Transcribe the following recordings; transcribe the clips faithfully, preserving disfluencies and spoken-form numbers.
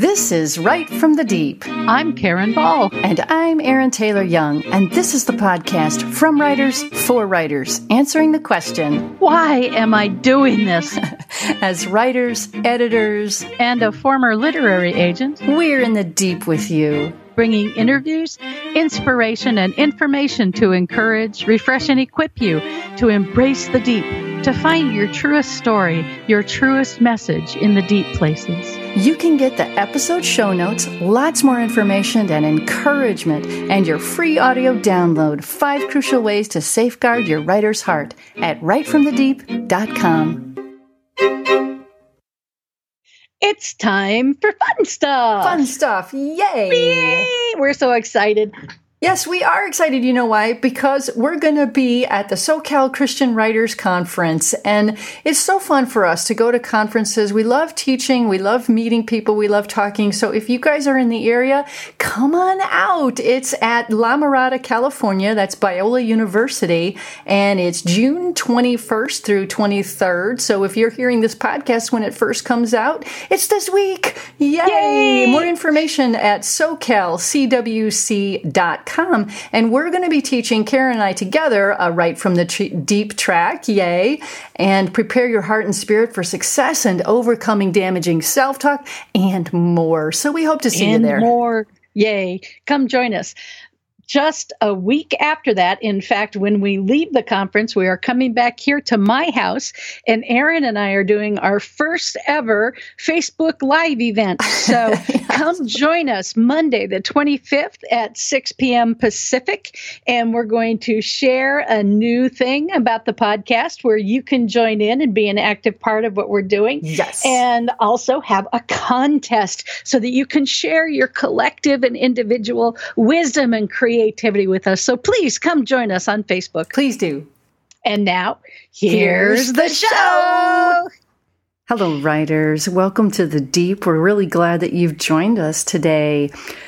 This is Right from the Deep. I'm Karen Ball. And I'm Erin Taylor Young. And this is the podcast from writers for writers, answering the question, why am I doing this? As writers, editors, and a former literary agent, we're in the deep with you, bringing interviews, inspiration, and information to encourage, refresh, and equip you to embrace the deep, to find your truest story, your truest message in the deep places. You can get the episode show notes, lots more information and encouragement, and your free audio download, Five Crucial Ways to Safeguard Your Writer's Heart, at right from the deep dot com. It's time for fun stuff. Fun stuff. Yay. Yay. We're so excited. Yes, we are excited. You know why? Because we're going to be at the SoCal Christian Writers Conference, and it's so fun for us to go to conferences. We love teaching. We love meeting people. We love talking. So if you guys are in the area, come on out. It's at La Mirada, California. That's Biola University, and it's June twenty-first through twenty-third. So if you're hearing this podcast when it first comes out, it's this week. Yay! Yay! More information at socal c w c dot com. And we're going to be teaching, Karen and I together, a Right from the T- Deep track, yay, and prepare your heart and spirit for success and overcoming damaging self-talk and more. So we hope to see and you there. more, yay. Come join us. Just a week after that, in fact, when we leave the conference, we are coming back here to my house, and Erin and I are doing our first ever Facebook Live event. So yes. Come join us Monday, the twenty-fifth at six p.m. Pacific, and we're going to share a new thing about the podcast where you can join in and be an active part of what we're doing. Yes. And also have a contest so that you can share your collective and individual wisdom and creativity. creativity with us. So please come join us on Facebook. Please do. And now, here's, here's the show. Hello, writers. Welcome to The Deep. We're really glad that you've joined us today.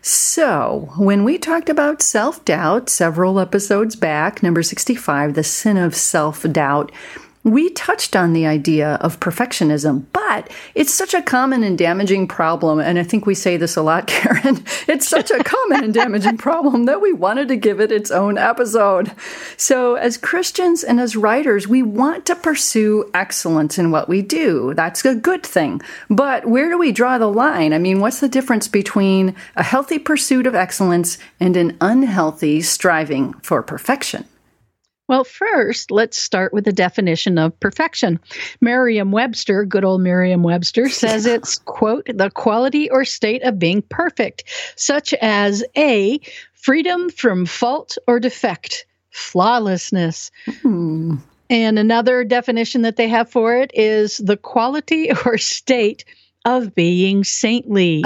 So, when we talked about self-doubt several episodes back, number sixty-five, the sin of self-doubt, we touched on the idea of perfectionism, but it's such a common and damaging problem, and I think we say this a lot, Karen. It's such a common and damaging problem that we wanted to give it its own episode. So as Christians and as writers, we want to pursue excellence in what we do. That's a good thing. But where do we draw the line? I mean, what's the difference between a healthy pursuit of excellence and an unhealthy striving for perfection? Well, first, let's start with the definition of perfection. Merriam-Webster, good old Merriam-Webster, says it's, quote, the quality or state of being perfect, such as A, freedom from fault or defect, flawlessness. Hmm. And another definition that they have for it is the quality or state of being saintly.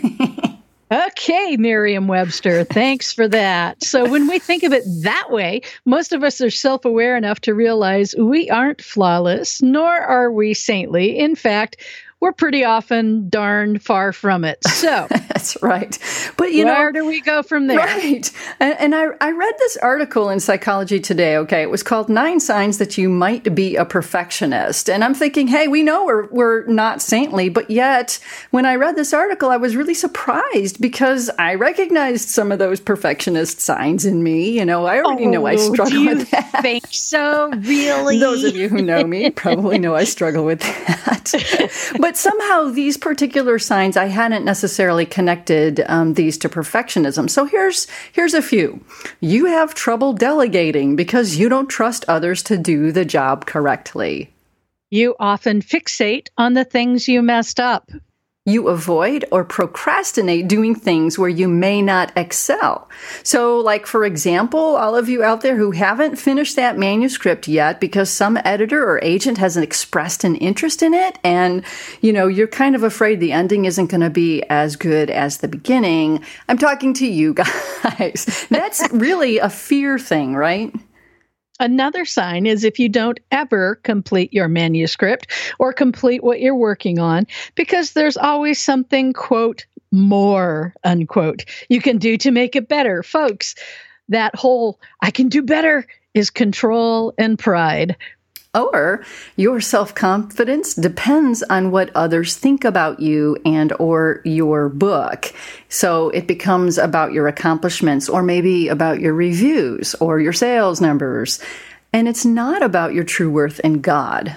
Okay, Merriam-Webster, thanks for that. So when we think of it that way, most of us are self-aware enough to realize we aren't flawless, nor are we saintly. In fact, we're pretty often darn far from it. So that's right. But you where know, do we go from there? Right. And, and I, I read this article in Psychology Today. Okay, it was called Nine Signs That You Might Be a Perfectionist. And I'm thinking, hey, we know we're we're not saintly, but yet when I read this article, I was really surprised because I recognized some of those perfectionist signs in me. You know, I already oh, know I struggle do you with that. Think so? Really? Those of you who know me probably know I struggle with that. But somehow these particular signs, I hadn't necessarily connected um, these to perfectionism. So here's here's a few. You have trouble delegating because you don't trust others to do the job correctly. You often fixate on the things you messed up. You avoid or procrastinate doing things where you may not excel. So, like, for example, all of you out there who haven't finished that manuscript yet because some editor or agent hasn't expressed an interest in it, and, you know, you're kind of afraid the ending isn't going to be as good as the beginning. I'm talking to you guys. That's really a fear thing, right? Another sign is if you don't ever complete your manuscript or complete what you're working on, because there's always something, quote, more, unquote, you can do to make it better. Folks, that whole I can do better is control and pride. Or your self-confidence depends on what others think about you and or your book. So it becomes about your accomplishments or maybe about your reviews or your sales numbers. And it's not about your true worth in God.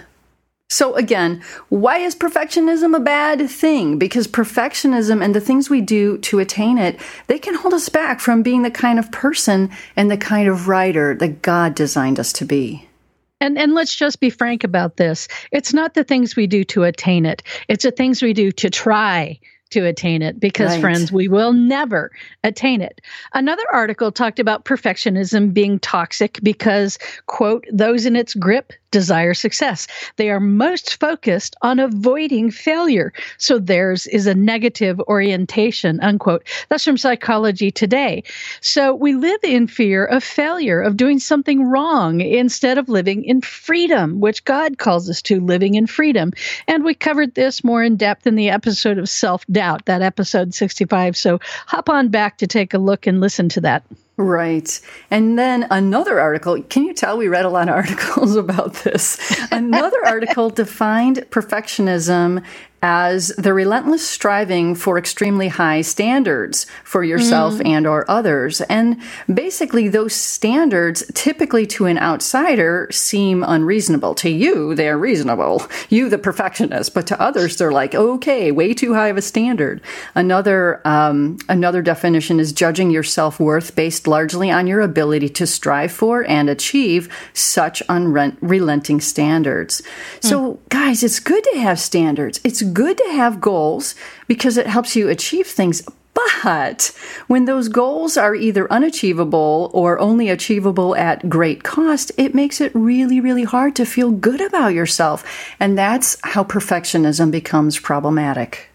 So again, why is perfectionism a bad thing? Because perfectionism and the things we do to attain it, they can hold us back from being the kind of person and the kind of writer that God designed us to be. And and let's just be frank about this. It's not the things we do to attain it. It's the things we do to try to attain it, because, right. friends, we will never attain it. Another article talked about perfectionism being toxic because, quote, those in its grip desire success. They are most focused on avoiding failure. So theirs is a negative orientation, unquote. That's from Psychology Today. So we live in fear of failure, of doing something wrong, instead of living in freedom, which God calls us to, living in freedom. And we covered this more in depth in the episode of Self-Doubt, that episode sixty-five. So hop on back to take a look and listen to that. Right. And then another article, can you tell we read a lot of articles about this? Another article defined perfectionism as the relentless striving for extremely high standards for yourself mm. and or others. And basically those standards typically to an outsider seem unreasonable. To you, they're reasonable. You, the perfectionist, but to others, they're like, okay, way too high of a standard. Another, um, another definition is judging your self-worth based largely on your ability to strive for and achieve such unrelenting standards. Mm. So guys, it's good to have standards. It's good to have goals because it helps you achieve things. But when those goals are either unachievable or only achievable at great cost, it makes it really, really hard to feel good about yourself. And that's how perfectionism becomes problematic.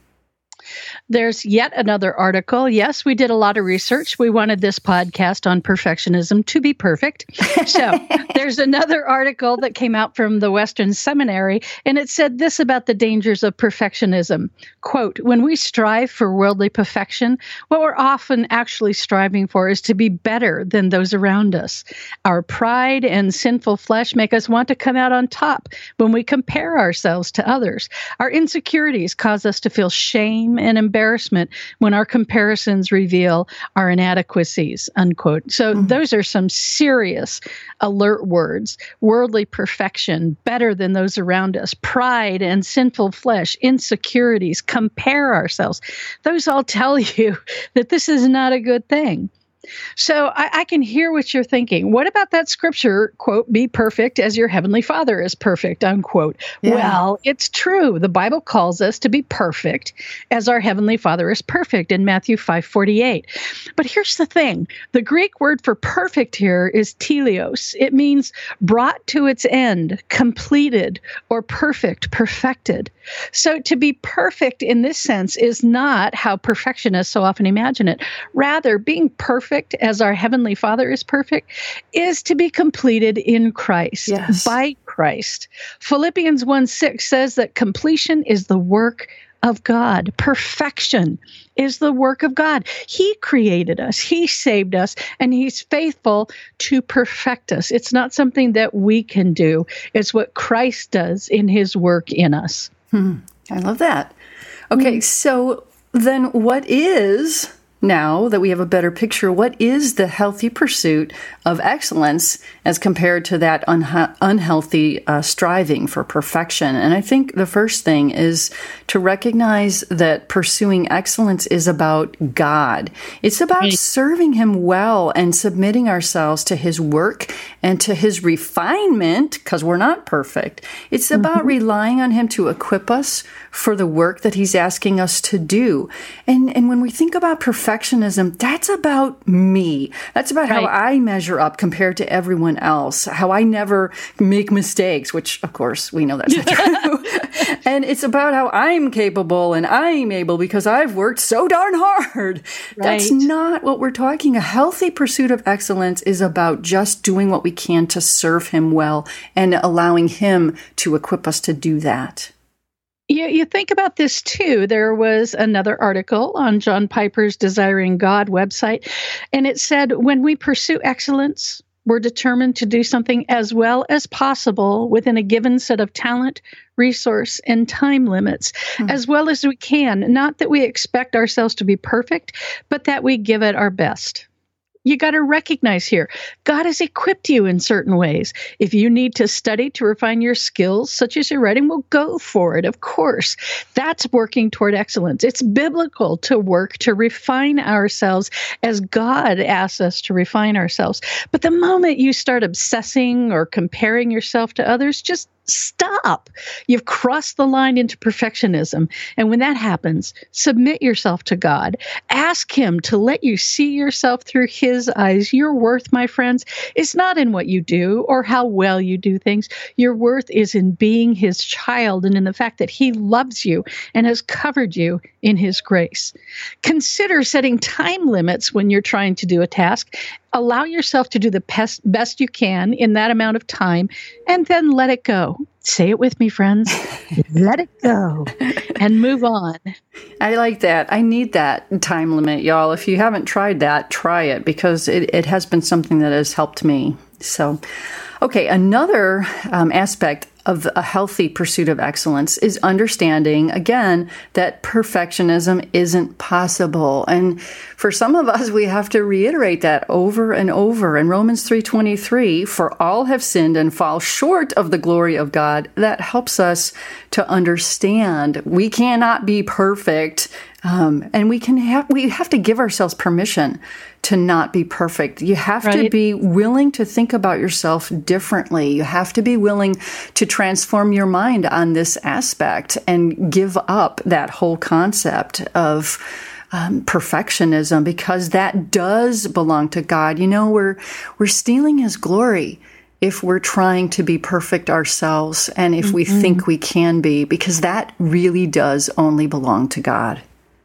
There's yet another article. Yes, we did a lot of research. We wanted this podcast on perfectionism to be perfect. So there's another article that came out from the Western Seminary, and it said this about the dangers of perfectionism. Quote, when we strive for worldly perfection, what we're often actually striving for is to be better than those around us. Our pride and sinful flesh make us want to come out on top when we compare ourselves to others. Our insecurities cause us to feel shame and embarrassment when our comparisons reveal our inadequacies, unquote. So mm-hmm. those are some serious alert words. Worldly perfection, better than those around us, pride and sinful flesh, insecurities, compare ourselves. Those all tell you that this is not a good thing. So I, I can hear what you're thinking. What about that scripture, quote, be perfect as your heavenly Father is perfect, unquote? Yeah. Well, it's true. The Bible calls us to be perfect as our heavenly Father is perfect in Matthew five forty-eight. But here's the thing. The Greek word for perfect here is teleos. It means brought to its end, completed, or perfect, perfected. So to be perfect in this sense is not how perfectionists so often imagine it. Rather, being perfect as our heavenly Father is perfect is to be completed in Christ, yes. by Christ. Philippians one six says that completion is the work of God. Perfection is the work of God. He created us. He saved us, and he's faithful to perfect us. It's not something that we can do. It's what Christ does in his work in us. Hmm. I love that. Okay, mm. so then what is... Now that we have a better picture, what is the healthy pursuit of excellence as compared to that unha- unhealthy uh, striving for perfection? And I think the first thing is to recognize that pursuing excellence is about God. It's about right. serving him well and submitting ourselves to his work and to his refinement, because we're not perfect. It's mm-hmm. about relying on him to equip us for the work that he's asking us to do. And, and when we think about perfection, Perfectionism, that's about me. That's about right. how I measure up compared to everyone else, how I never make mistakes, which, of course, we know that's not true. And it's about how I'm capable and I'm able because I've worked so darn hard. Right. That's not what we're talking. A healthy pursuit of excellence is about just doing what we can to serve him well and allowing him to equip us to do that. You, you think about this, too. There was another article on John Piper's Desiring God website, and it said, when we pursue excellence, We're determined to do something as well as possible within a given set of talent, resource, and time limits, mm-hmm. as well as we can. Not that we expect ourselves to be perfect, but that we give it our best. You got to recognize here, God has equipped you in certain ways. If you need to study to refine your skills, such as your writing, well, go for it, of course. That's working toward excellence. It's biblical to work to refine ourselves as God asks us to refine ourselves. But the moment you start obsessing or comparing yourself to others, just stop. You've crossed the line into perfectionism. And when that happens, submit yourself to God. Ask Him to let you see yourself through His eyes. Your worth, my friends, is not in what you do or how well you do things. Your worth is in being His child and in the fact that He loves you and has covered you in His grace. Consider setting time limits when you're trying to do a task. Allow yourself to do the best, best you can in that amount of time, and then let it go. Say it with me, friends. Let it go and move on. I like that. I need that time limit, y'all. If you haven't tried that, try it, because it, it has been something that has helped me. So, okay, another um, aspect of a healthy pursuit of excellence is understanding, again, that perfectionism isn't possible. And for some of us, we have to reiterate that over and over. In Romans three twenty-three, for all have sinned and fall short of the glory of God, that helps us to understand we cannot be perfect. Um, and we can have, we have to give ourselves permission to not be perfect. You have right. to be willing to think about yourself differently. You have to be willing to transform your mind on this aspect and give up that whole concept of um, perfectionism, because that does belong to God. You know, we're, we're stealing His glory if we're trying to be perfect ourselves and if mm-hmm. we think we can be, because that really does only belong to God.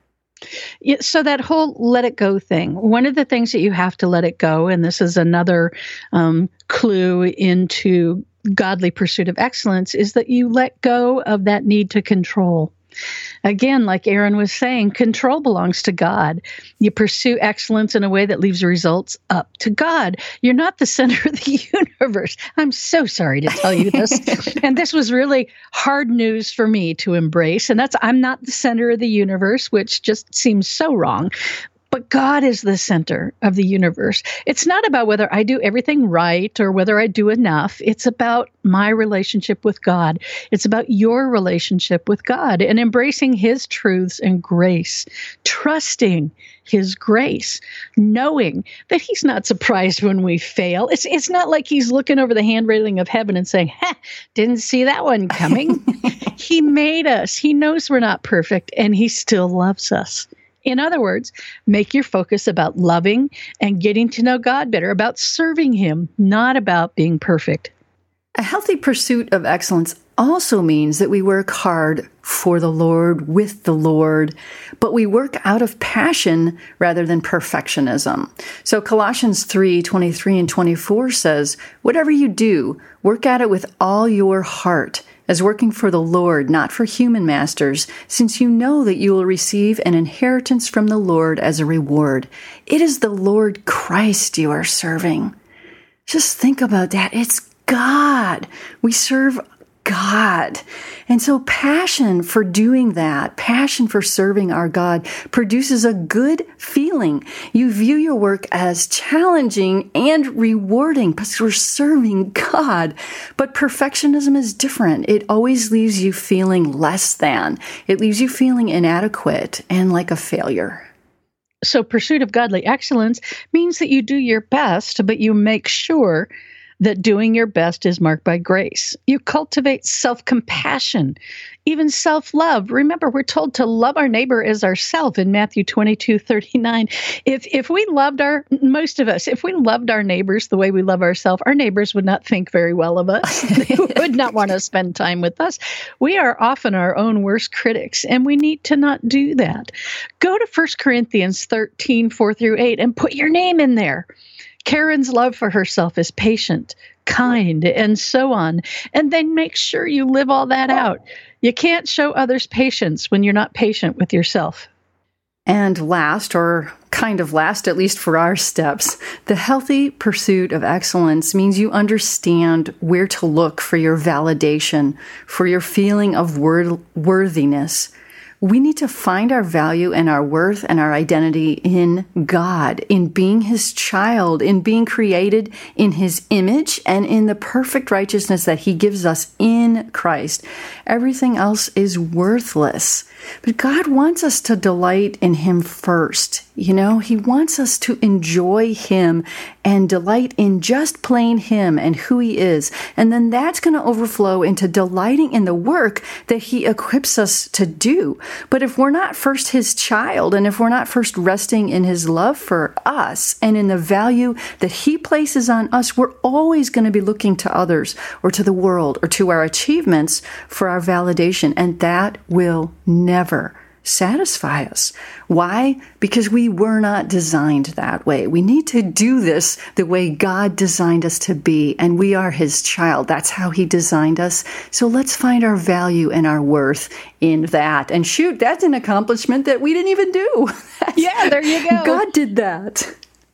Yeah, so that whole let it go thing, one of the things that you have to let it go, and this is another um, clue into godly pursuit of excellence, is that you let go of that need to control. Again, like Aaron was saying, control belongs to God. You pursue excellence in a way that leaves results up to God. You're not the center of the universe. I'm so sorry to tell you this. And this was really hard news for me to embrace. And that's, I'm not the center of the universe, which just seems so wrong. But God is the center of the universe. It's not about whether I do everything right or whether I do enough. It's about my relationship with God. It's about your relationship with God and embracing His truths and grace, trusting His grace, knowing that He's not surprised when we fail. It's, it's not like He's looking over the hand railing of heaven and saying, ha, didn't see that one coming. He made us. He knows we're not perfect, and He still loves us. In other words, make your focus about loving and getting to know God better, about serving Him, not about being perfect. A healthy pursuit of excellence also means that we work hard for the Lord, with the Lord, but we work out of passion rather than perfectionism. So Colossians three twenty-three and twenty-four says, whatever you do, work at it with all your heart, as working for the Lord, not for human masters, since you know that you will receive an inheritance from the Lord as a reward. It is the Lord Christ you are serving. Just think about that. It's God. We serve God. And so passion for doing that, passion for serving our God, produces a good feeling. You view your work as challenging and rewarding because we're serving God. But perfectionism is different. It always leaves you feeling less than. It leaves you feeling inadequate and like a failure. So pursuit of godly excellence means that you do your best, but you make sure that doing your best is marked by grace. You cultivate self-compassion, even self-love. Remember, we're told to love our neighbor as ourselves in Matthew twenty-two thirty-nine. If if we loved our, most of us, if we loved our neighbors the way we love ourselves, our neighbors would not think very well of us. They would not want to spend time with us. We are often our own worst critics, and we need to not do that. Go to First Corinthians thirteen, four through eight, and put your name in there. Karen's love for herself is patient, kind, and so on. And then make sure you live all that out. You can't show others patience when you're not patient with yourself. And last, or kind of last, at least for our steps. The healthy pursuit of excellence means you understand where to look for your validation, for your feeling of wor- worthiness. We need to find our value and our worth and our identity in God, in being His child, in being created in His image, and in the perfect righteousness that He gives us in Christ. Everything else is worthless. But God wants us to delight in Him first. You know, He wants us to enjoy Him and delight in just plain Him and who He is. And then that's going to overflow into delighting in the work that He equips us to do. But if we're not first His child, and if we're not first resting in His love for us and in the value that He places on us, we're always going to be looking to others or to the world or to our achievements for our validation. And that will never satisfy us. Why? Because we were not designed that way. We need to do this the way God designed us to be, and we are His child. That's how He designed us. So let's find our value and our worth in that. And shoot, that's an accomplishment that we didn't even do. Yeah, there you go. God did that.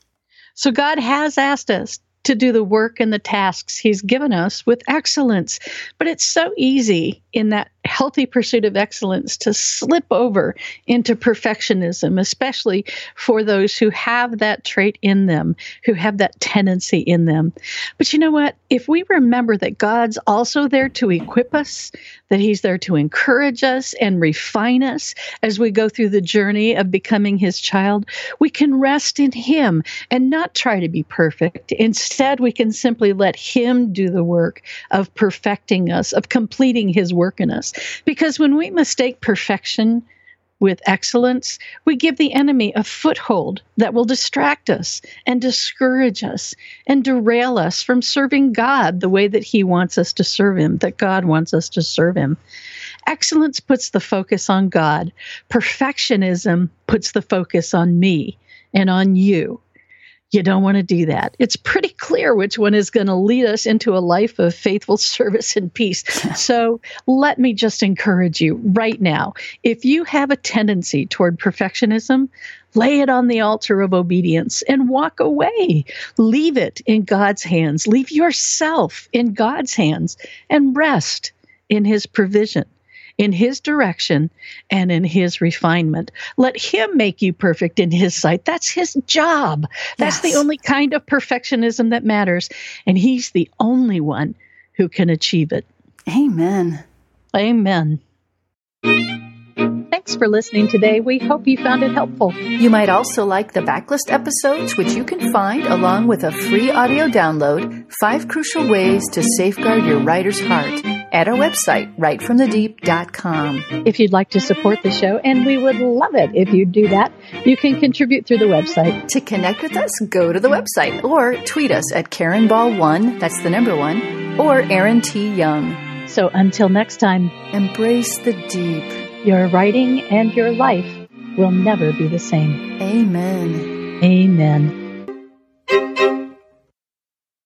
So God has asked us to do the work and the tasks He's given us with excellence. But it's so easy in that healthy pursuit of excellence to slip over into perfectionism, especially for those who have that trait in them, who have that tendency in them. But you know what? If we remember that God's also there to equip us, that He's there to encourage us and refine us as we go through the journey of becoming His child, we can rest in Him and not try to be perfect. Instead, we can simply let Him do the work of perfecting us, of completing His work in us. Because when we mistake perfection with excellence, we give the enemy a foothold that will distract us and discourage us and derail us from serving God the way that He wants us to serve Him, that God wants us to serve Him. Excellence puts the focus on God. Perfectionism puts the focus on me and on you. You don't want to do that. It's pretty clear which one is going to lead us into a life of faithful service and peace. So let me just encourage you right now. If you have a tendency toward perfectionism, lay it on the altar of obedience and walk away. Leave it in God's hands. Leave yourself in God's hands and rest in His provision, in His direction, and in His refinement. Let Him make you perfect in His sight. That's His job. That's yes. the only kind of perfectionism that matters. And He's the only one who can achieve it. Amen. Amen. Thanks for listening today. We hope you found it helpful. You might also like the backlist episodes, which you can find along with a free audio download, Five Crucial Ways to Safeguard Your Writer's Heart, at our website, right from the deep dot com. If you'd like to support the show, and we would love it if you do that, you can contribute through the website. To connect with us, go to the website or tweet us at Karen Ball one, that's the number one, or Aaron T. Young. So until next time, embrace the deep. Your writing and your life will never be the same. Amen. Amen.